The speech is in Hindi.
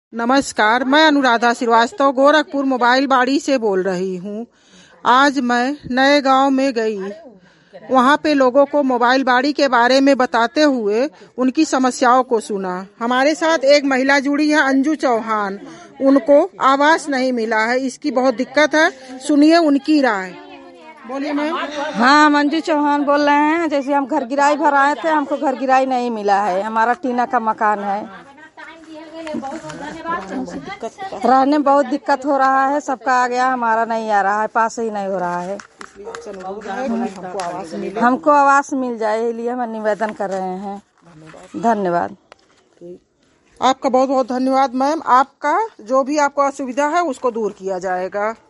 नमस्कार, मैं अनुराधा श्रीवास्तव गोरखपुर मोबाइल बाड़ी से बोल रही हूँ। आज मैं नए गांव में गई, वहाँ पे लोगों को मोबाइल बाड़ी के बारे में बताते हुए उनकी समस्याओं को सुना। हमारे साथ एक महिला जुड़ी है, अंजू चौहान। उनको आवास नहीं मिला है, इसकी बहुत दिक्कत है। सुनिए उनकी राय। बोलिए मैम। हाँ, हम अंजू चौहान बोल रहे हैं। जैसे हम घर गिराई भर आए थे, हमको घर गिराई नहीं मिला है। हमारा टीना का मकान है, रहने में बहुत दिक्कत हो रहा है। सबका आ गया, हमारा नहीं आ रहा है, पास ही नहीं हो रहा है। हमको आवास मिल जाए, इसलिए हम निवेदन कर रहे हैं। धन्यवाद। आपका बहुत बहुत धन्यवाद मैम। आपका जो भी आपको असुविधा है उसको दूर किया जाएगा।